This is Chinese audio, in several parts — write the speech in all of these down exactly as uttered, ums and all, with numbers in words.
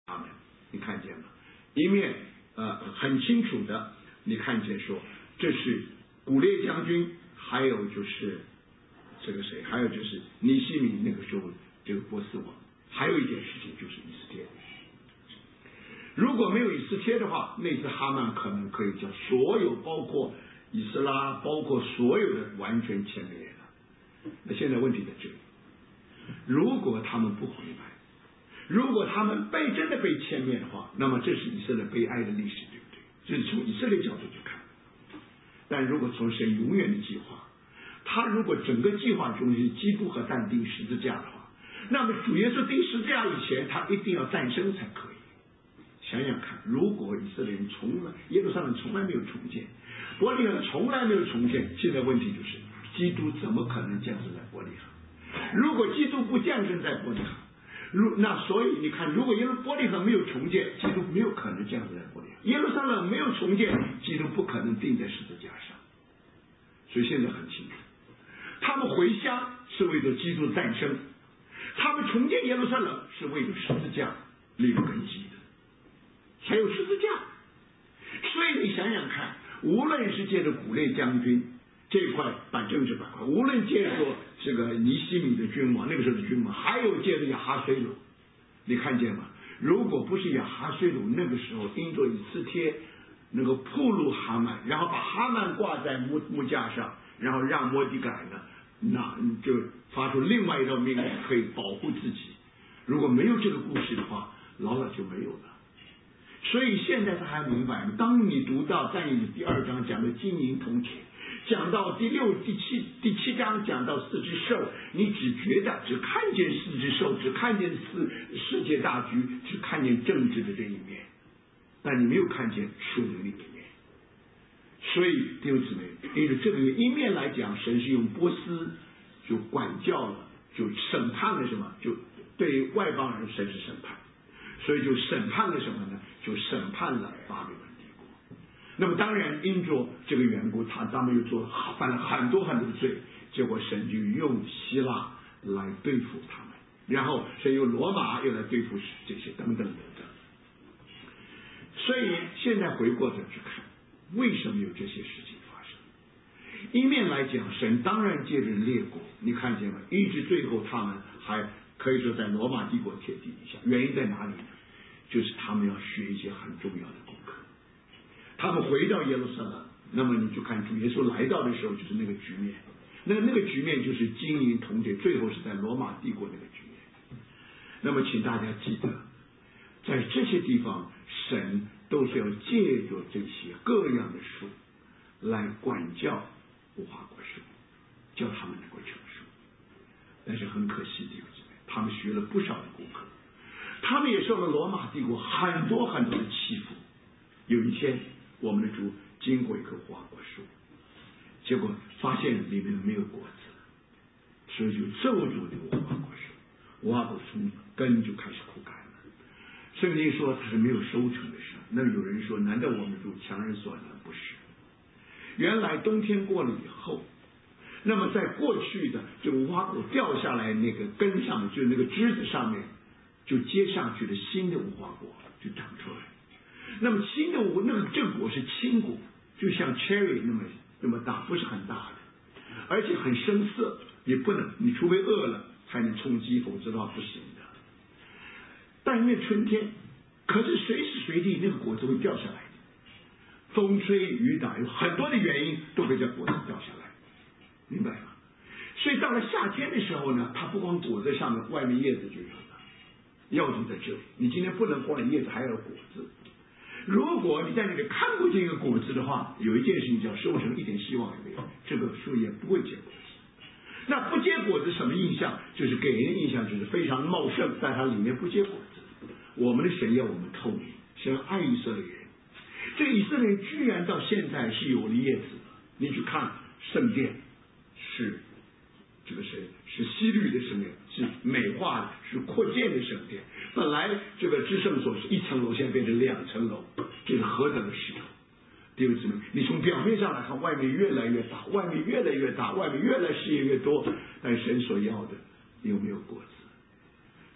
他们，你看见吗？一面呃很清楚的，你看见说这是古列将军，还有就是这个谁，还有就是尼西米那个时候这个波斯王，还有一件事情就是以斯帖。如果没有以斯帖的话，那次哈曼可能可以叫所有包括以斯拉，包括所有的完全歼灭了。那现在问题在这里，如果他们不回来，如果他们被真的被歼灭的话，那么这是以色列悲哀的历史，对不对？这是从以色列角度去看。但如果从神永远的计划，他如果整个计划中是基督和但钉十字架的话，那么主耶稣钉十字架以前，他一定要诞生才可以。想想看，如果以色列人从来耶路撒冷从来没有重建，伯利恒从来没有重建，现在问题就是基督怎么可能降生在伯利恒？如果基督不降生在伯利恒，如那所以你看，如果耶路伯利恒没有重建，基督没有可能降生在伯利恒；耶路撒冷没有重建，基督不可能钉在十字架上。所以现在很清楚，他们回乡是为了基督的诞生，他们重建耶路撒冷是为了十字架立根基的。还有十字架，所以你想想看，无论是借着古列将军这一块板政治板块，无论借着这个尼西米的君王，那个时候的君王，还有借着亚哈水鲁，你看见吗？如果不是亚哈水鲁那个时候因着以斯帖能够暴露哈曼，然后把哈曼挂在木木架上，然后让摩底改呢，那就发出另外一道命令，可以保护自己。如果没有这个故事的话，老早就没有了。所以现在他还明白，当你读到但以理第二章讲的金银铜铁，讲到第六、第七、第七章讲到四只兽，你只觉得只看见四只兽，只看见四世界大局，只看见政治的这一面，但你没有看见属灵的一面。所以弟兄姊妹，因为这个一面来讲，神是用波斯就管教了，就审判了什么？就对外邦人神是审判。所以就审判了什么呢？就审判了巴比伦帝国。那么当然因着这个缘故，他他们又做犯了很多很多的罪，结果神就用希腊来对付他们，然后神用罗马又来对付这些等等等等。所以现在回过头去看，为什么有这些事情发生？一面来讲，神当然借着列国，你看见吗？一直最后他们还可以说在罗马帝国铁地底下，原因在哪里呢？就是他们要学一些很重要的功课。他们回到耶路撒冷，那么你就看主耶稣来到的时候，就是那个局面，那那个局面就是金银铜铁，最后是在罗马帝国那个局面。那么请大家记得，在这些地方，神都是要借着这些各样的书来管教无花果树，叫他们能够成熟。但是很可惜的，他们学了不少的功课，他们也受了罗马帝国很多很多的欺负。有一天，我们的主经过一棵无花果树，结果发现里面没有果子，所以就咒诅这个无花果树，无花果树根就开始枯干了。圣经说它是没有收成的时候，那有人说，难道我们主强人所难？不是，原来冬天过了以后，那么在过去的这个无花果掉下来那个根上面，就是那个枝子上面，就接上去的新的无花果就长出来。那么新的无那个这个果是青果，就像 cherry 那么那么大，不是很大的，而且很生涩，也不能，你除非饿了才能充饥，否则的话不行的。但因为春天，可是随时随地那个果子会掉下来，风吹雨打，有很多的原因都会叫果子掉下来，明白吗？所以到了夏天的时候呢，它不光果子上面，外面叶子就有了。要紧在这里，你今天不能光有叶子，还要有果子。如果你在那里看不见一个果子的话，有一件事情叫收成一点希望也没有，这个树叶不会结果子。那不结果子什么印象？就是给人的印象就是非常茂盛，但它里面不结果子。我们的神要我们透明，神爱以色列人。这个以色列人居然到现在是有了叶子的。你去看圣殿，是这个是是西律的圣殿，是美化的，是扩建的圣殿。本来这个至圣所是一层楼，现在变成两层楼，这是何等的石头！弟兄姊妹，你从表面上来看，外面越来越大，外面越来越大，外面越来事业越多，但神所要的有没有果子？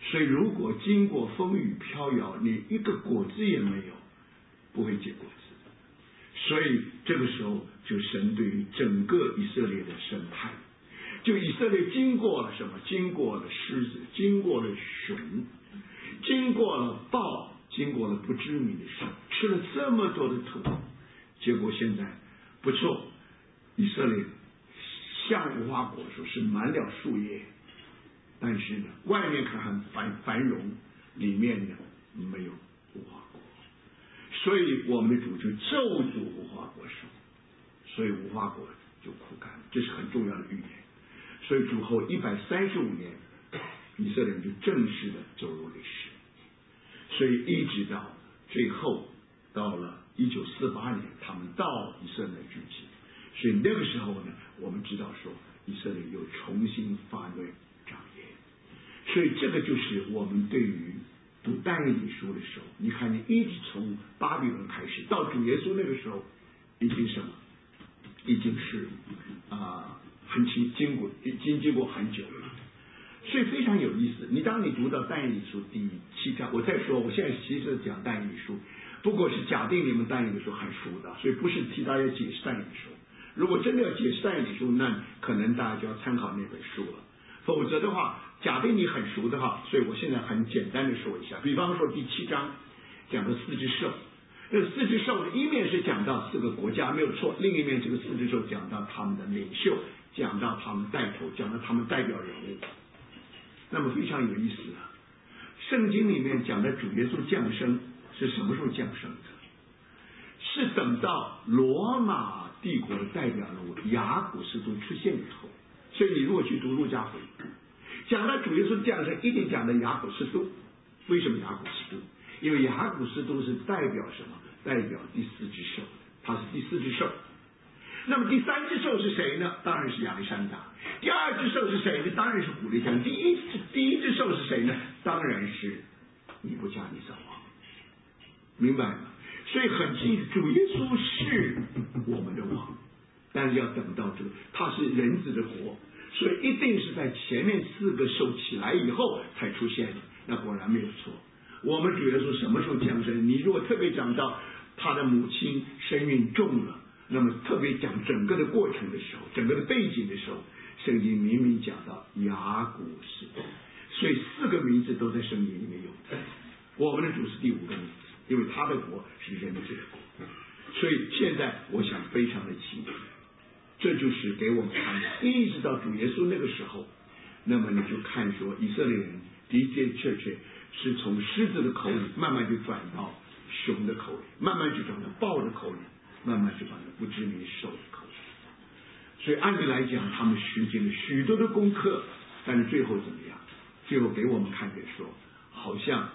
所以如果经过风雨飘摇，你一个果子也没有，不会结果子。所以这个时候就神对于整个以色列的审判，就以色列经过了什么？经过了狮子，经过了熊，经过了豹，经过了不知名的兽，吃了这么多的土，结果现在不错，以色列像无花果树是满了树叶，但是呢，外面看很繁繁荣，里面呢没有无花果，所以我们的主就咒诅无花果树，所以无花果就枯干，这是很重要的预言。所以主后一百三十五年，以色列人就正式的走入历史。所以一直到最后，到了一九四八年，他们到以色列聚集。所以那个时候呢，我们知道说以色列又重新发论长业。所以这个就是我们对于读但以理书的时候，你看你一直从巴比伦开始到主耶稣那个时候，已经什么？已经是啊、呃、很经经过已经经过很久了。所以非常有意思。你当你读到但以理书第七章，我再说，我现在其实讲但以理书，不过是假定你们但以理书很熟的，所以不是替大家解释但以理书。如果真的要解释但以理书，那可能大家就要参考那本书了。否则的话，假定你很熟的话，所以我现在很简单的说一下。比方说第七章讲的四只兽，这个四只兽的一面是讲到四个国家没有错，另一面这个四只兽讲到他们的领袖，讲到他们带头，讲到他们代表人物。那么非常有意思啊！圣经里面讲的主耶稣降生是什么时候降生的？是等到罗马帝国的代表人物雅古斯都出现以后。所以你如果去读路加福音，讲到主耶稣降生，一定讲到雅古斯都。为什么雅古斯都？因为雅古斯都是代表什么？代表第四只兽，它是第四只兽。那么第三只兽是谁呢？当然是亚历山大。第二只兽是谁呢？当然是古列强。第一第一只兽是谁呢？当然是尼布甲尼撒王。明白吗？所以很清楚，主耶稣是我们的王，但是要等到这个，他是人子的国，所以一定是在前面四个兽起来以后才出现的。那果然没有错。我们主耶稣什么时候降生？你如果特别讲到他的母亲身孕重了，那么特别讲整个的过程的时候，整个的背景的时候，圣经明明讲到雅古斯都，所以四个名字都在圣经里面有的。我们的主是第五个名字，因为他的国是人子的国。所以现在我想非常的清楚，这就是给我们看的，一直到主耶稣那个时候，那么你就看说以色列人的的确确是从狮子的口里慢慢就转到熊的口里，慢慢就转到豹的口里，慢慢就转到不知名兽的口里。所以按理来讲，他们实践了许多的功课，但是最后怎么样？最后给我们看见说，好像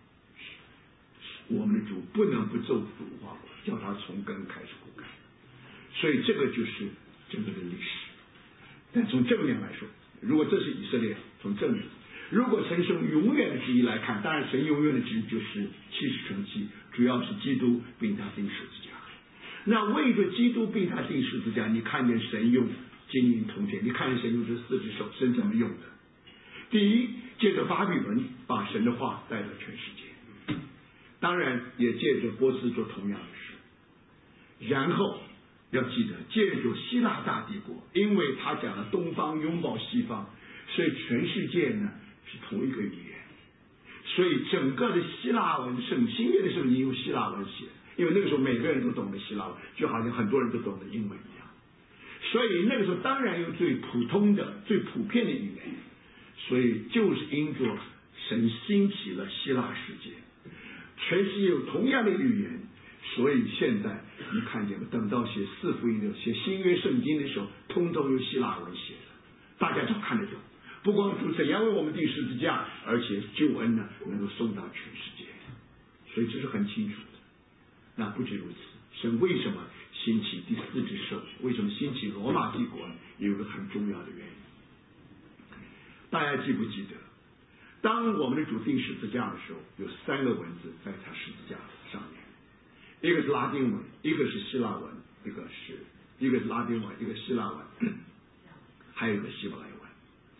我们的主不能不咒诅无花果，叫他从根开始枯干。所以这个就是整个的历史。但从正面来说，如果这是以色列，从正面，如果神是用永远的旨意来看，当然神永远的旨意就是七十乘七，主要是基督并他钉十字架。那为着基督并他钉十字架，你看见神用金银铜铁，你看见神用这四只手，神怎么用的？第一，借着巴比伦把神的话带到全世界，当然也借着波斯做同样的事。然后要记得，借着希腊大帝国，因为他讲了东方拥抱西方，所以全世界呢是同一个语言。所以整个的希腊文圣新约的圣经用希腊文写，因为那个时候每个人都懂得希腊文，就好像很多人都懂得英文一样。所以那个时候当然有最普通的、最普遍的语言。所以就是因着神兴起了希腊世界，全世界有同样的语言，所以现在你看见了，等到写四福音的、写新约圣经的时候，通通用希腊文写的，大家都看得懂。不光主怎样为我们钉十字架，而且救恩呢能够送到全世界，所以这是很清楚的。那不止如此，神为什么兴起第四只兽？为什么兴起罗马帝国呢？有一个很重要的原因。大家记不记得，当我们的主钉十字架的时候，有三个文字在他十字架上面，一个是拉丁文，一个是希腊文，一个是一个是拉丁文，一个希腊文，还有一个希伯来文。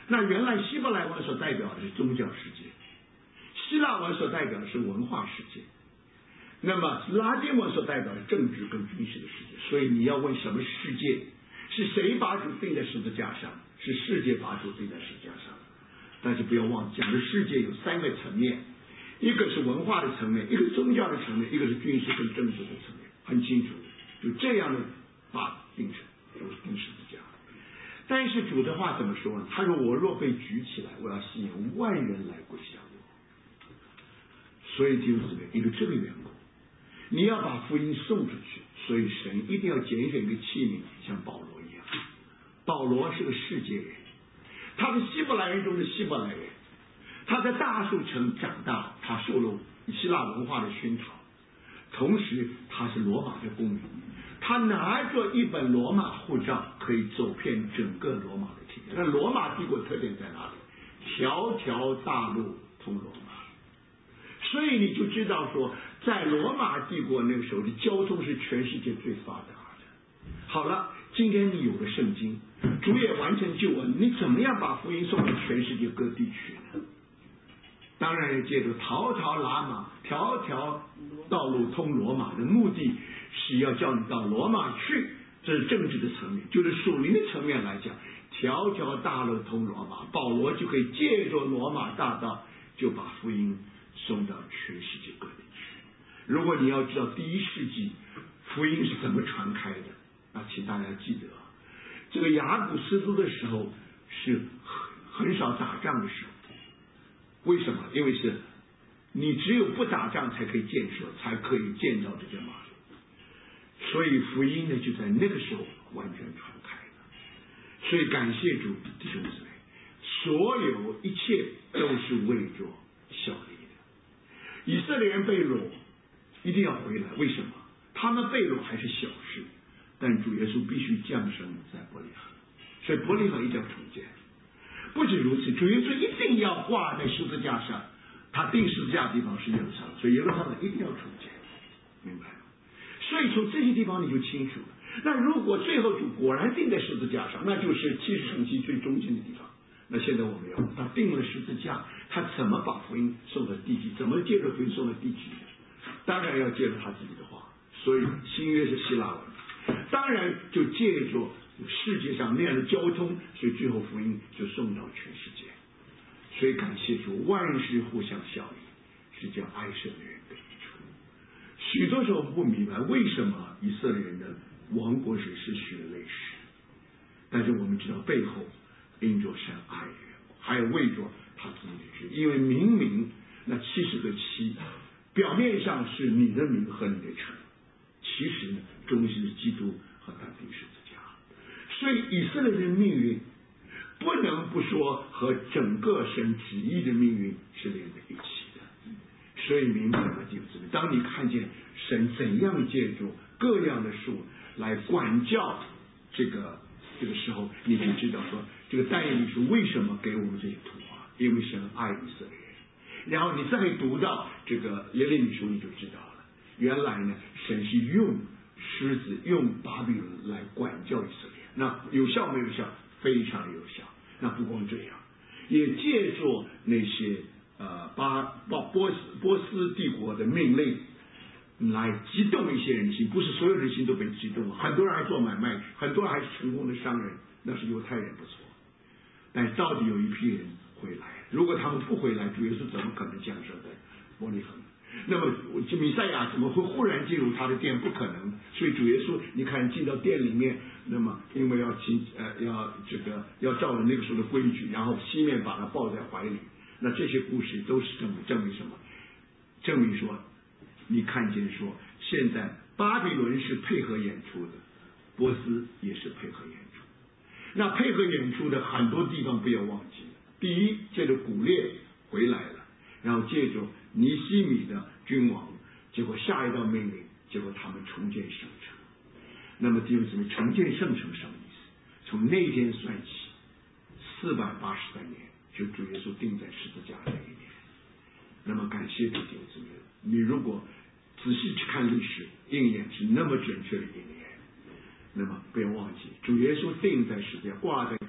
那原来希伯来文所代表的是宗教世界，希腊文所代表的是文化世界，那么拉丁文所代表的政治跟军事的世界。所以你要问什么世界？是谁把主钉在十字架上？是世界把主钉在十字架上。但是不要忘记，讲的世界有三个层面，一个是文化的层面，一个是宗教的层面，一个是军事跟政治的层面，很清楚，就这样的把钉成钉十字架。但是主的话怎么说呢？他说：“我若被举起来，我要吸引万人来归向我。”所以弟兄姊妹，因为这个缘故，你要把福音送出去，所以神一定要拣选一个器皿，像保罗一样。保罗是个世界人，他是希伯来人中的希伯来人，他在大树城长大，他受了希腊文化的熏陶，同时他是罗马的公民，他拿着一本罗马护照可以走遍整个罗马的境界。那罗马帝国特点在哪里？条条大路通罗马。所以你就知道说，在罗马帝国那个时候的交通是全世界最发达的。好了，今天你有了圣经，主也完成救恩，你怎么样把福音送到全世界各地去呢？当然要借着条条拉马，条条道路通罗马的目的是要叫你到罗马去，这是政治的层面。就是属灵的层面来讲，条条大路通罗马，保罗就可以借着罗马大道就把福音送到全世界各地去。如果你要知道第一世纪福音是怎么传开的，那请大家记得，这个雅古斯都的时候是很少打仗的时候。为什么？因为是你只有不打仗才可以建设，才可以建造这些马路。所以福音呢就在那个时候完全传开了。所以感谢主，弟兄姊妹，所有一切都是为着效力的。以色列人被掳一定要回来，为什么？他们被掳还是小事，但主耶稣必须降生在伯利恒，所以伯利恒一定要重建。不止如此，主耶稣一定要挂在十字架上，他钉十字架的地方是耶路撒冷，所以耶路撒冷一定要重建，明白吗？所以从这些地方你就清楚了。那如果最后主果然钉在十字架上，那就是七十城期最中间的地方。那现在我们要他钉了十字架，他怎么把福音送到地极？怎么借着福音送到地极？当然要借着他自己的话。所以新约是希腊文，当然就借着世界上那样的交通，所以最后福音就送到全世界。所以感谢主，万事互相效力，是叫爱神的人得益处。许多时候不明白为什么以色列人的亡国史是血泪史，但是我们知道背后因着神爱的缘故，还有为着他自己的旨意。因为明明那七十个七表面上是你的名和你的城，其实呢中心是基督和他钉十字架。所以以色列人的命运不能不说和整个神旨意的命运是连在一起的。所以明白吗，弟兄姊妹？当你看见神怎样借助各样的树来管教这个这个时候，你就知道说这个但以理书为什么给我们这些图画，因为神爱以色列人。然后你再读到这个耶利米书，你就知道了，原来呢神是用狮子用巴比伦来管教以色列，那有效没有效？非常有效。那不光这样，也借助那些呃巴波波斯波斯帝国的命令来激动一些人心，不是所有人心都被激动了，很多人还做买卖，很多人还是成功的商人，那是犹太人不错。但到底有一批人回来，如果他们不回来，主耶稣怎么可能降生在伯利恒？那么弥赛亚怎么会忽然进入他的殿？不可能。所以主耶稣你看进到殿里面，那么因为要进呃要这个要照着那个时候的规矩，然后西面把他抱在怀里，那这些故事都是证明证明什么？证明说你看见说现在巴比伦是配合演出的，波斯也是配合演出。那配合演出的很多地方不要忘记了，第一借着古列回来了，然后借着尼希米的君王，结果下一道命令，结果他们重建圣城。那么弟兄姊妹，重建圣城什么意思？从那天算起，四百八十三年，就主耶稣钉在十字架那一年。那么感谢主，弟兄姊妹，你如果仔细去看历史，应验是那么准确的应验。那么不要忘记，主耶稣钉在十字架，挂在